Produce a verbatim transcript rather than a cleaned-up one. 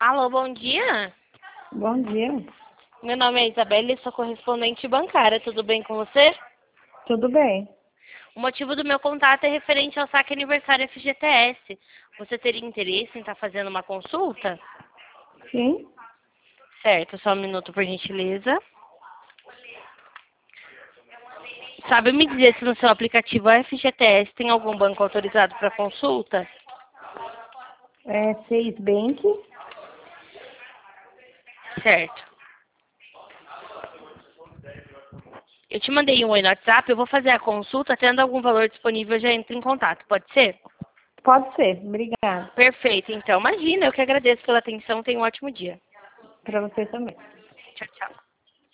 Alô, bom dia. Bom dia. Meu nome é Isabelle e sou correspondente bancária. Tudo bem com você? Tudo bem? O motivo do meu contato é referente ao saque aniversário F G T S. Você teria interesse em estar fazendo uma consulta? Sim? Certo, só um minuto, por gentileza. Sabe me dizer se no seu aplicativo F G T S tem algum banco autorizado para consulta? É Seis Bank. Certo. Eu te mandei um oi no WhatsApp, eu vou fazer a consulta, tendo algum valor disponível, eu já entro em contato, pode ser? Pode ser. Obrigada. Perfeito, então. Imagina, eu que agradeço pela atenção, tenha um ótimo dia. Para você também. Tchau, tchau.